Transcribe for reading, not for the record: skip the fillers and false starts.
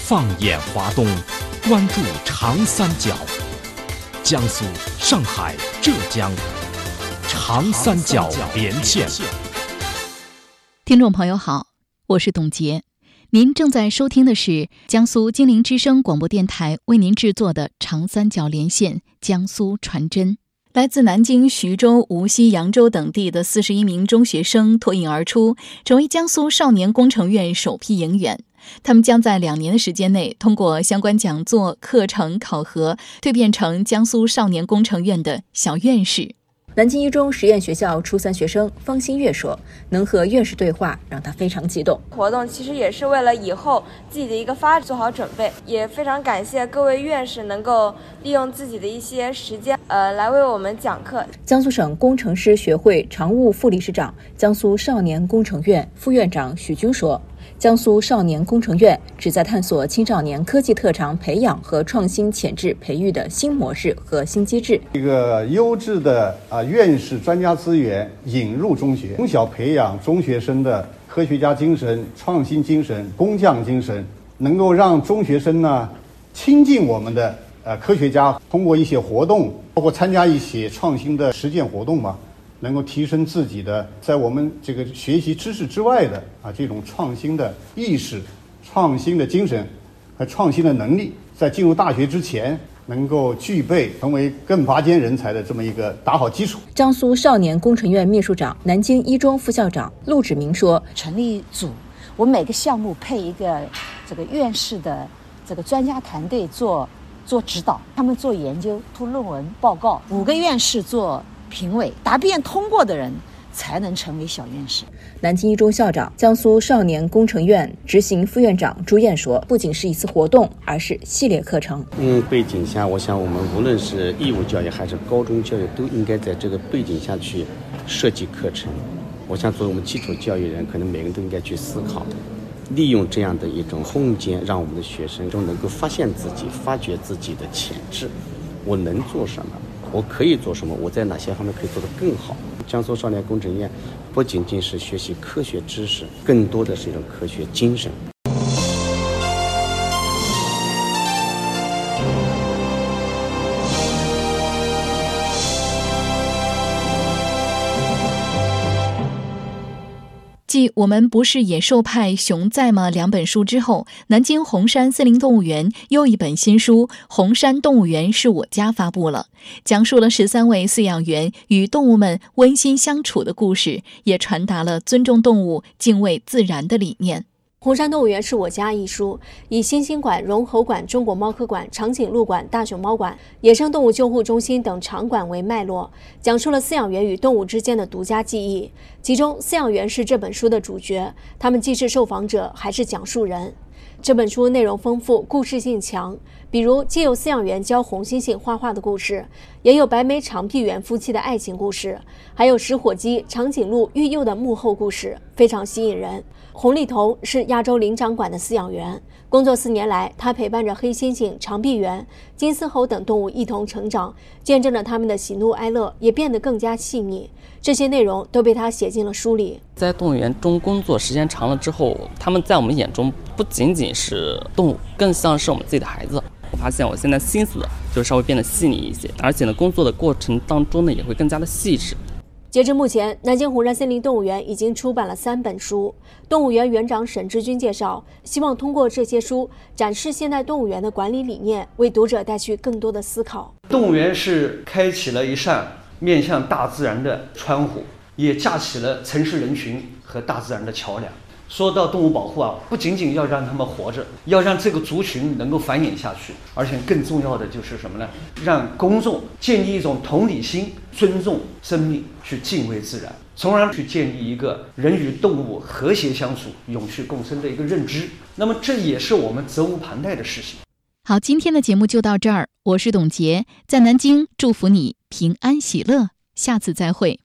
放眼华东，关注长三角，江苏、上海、浙江，长三角连线。 听众朋友好，我是董洁，您正在收听的是江苏金陵之声广播电台为您制作的长三角连线江苏传真。来自南京、徐州、无锡、扬州等地的41名中学生脱颖而出，成为江苏少年工程院首批迎员。他们将在2年的时间内，通过相关讲座、课程、考核，蜕变成江苏少年工程院的小院士。 南京一中实验学校初3学生方新月说，能和院士对话让他非常激动。 活动其实也是为了以后自己的一个发展做好准备，也非常感谢各位院士能够利用自己的一些时间来为我们讲课。 江苏省工程师学会常务副理事长、江苏少年工程院副院长许军说，江苏少年工程院旨在探索青少年科技特长培养和创新潜质培育的新模式和新机制。 一个优质的院士专家资源引入中学，从小培养中学生的科学家精神、创新精神、工匠精神，能够让中学生呢亲近我们的科学家，通过一些活动，包括参加一些创新的实践活动嘛，能够提升自己的在我们这个学习知识之外的这种创新的意识、创新的精神和创新的能力，在进入大学之前能够具备成为更拔尖人才的这么一个打好基础。 江苏少年工程院秘书长、南京一中副校长陆志明说， 成立组，我每个项目配一个这个院士的这个专家团队做指导，他们做研究、出论文报告，5个院士做评委，答辩通过的人才能成为小院士。 南京一中校长、江苏少年工程院执行副院长朱燕说，不仅是一次活动，而是系列课程。 背景下，我想我们无论是义务教育还是高中教育，都应该在这个背景下去设计课程。我想作为我们基础教育人，可能每个人都应该去思考，利用这样的一种空间，让我们的学生都能够发现自己、发掘自己的潜质。我能做什么？我可以做什么？我在哪些方面可以做得更好？江苏少年工程院不仅仅是学习科学知识，更多的是一种科学精神。 继《我们不是野兽派，熊在吗》2本书之后，南京红山森林动物园又一本新书《红山动物园是我家》发布了，讲述了13位饲养员与动物们温馨相处的故事，也传达了尊重动物、敬畏自然的理念。 红山动物园是我家一书，以猩猩馆、绒猴馆、中国猫科馆、长颈鹿馆、大熊猫馆、野生动物救护中心等场馆为脉络，讲述了饲养员与动物之间的独家记忆。其中，饲养员是这本书的主角，他们既是受访者，还是讲述人。这本书内容丰富，故事性强，比如既有饲养员教红猩猩画画的故事，也有白眉长臂猿夫妻的爱情故事，还有食火鸡、长颈鹿育幼的幕后故事，非常吸引人。洪立彤是亚洲灵长馆的饲养员，工作4年来，他陪伴着黑猩猩、长臂猿、金丝猴等动物一同成长，见证了他们的喜怒哀乐，也变得更加细腻。这些内容都被他写进了书里。 在动物园中工作时间长了之后，他们在我们眼中不仅仅是动物，更像是我们自己的孩子。我发现我现在心思就稍微变得细腻一些，而且呢，工作的过程当中呢，也会更加的细致。 截至目前，南京红山森林动物园已经出版了3本书。动物园园长沈志军介绍，希望通过这些书展示现代动物园的管理理念，为读者带去更多的思考。 动物园是开启了一扇面向大自然的窗户，也架起了城市人群和大自然的桥梁。说到动物保护不仅仅要让它们活着，要让这个族群能够繁衍下去，而且更重要的就是什么呢？让公众建立一种同理心，尊重生命，去敬畏自然，从而去建立一个人与动物和谐相处、永续共生的一个认知。那么这也是我们责无旁贷的事情。 好，今天的节目就到这儿，我是董洁，在南京祝福你平安喜乐，下次再会。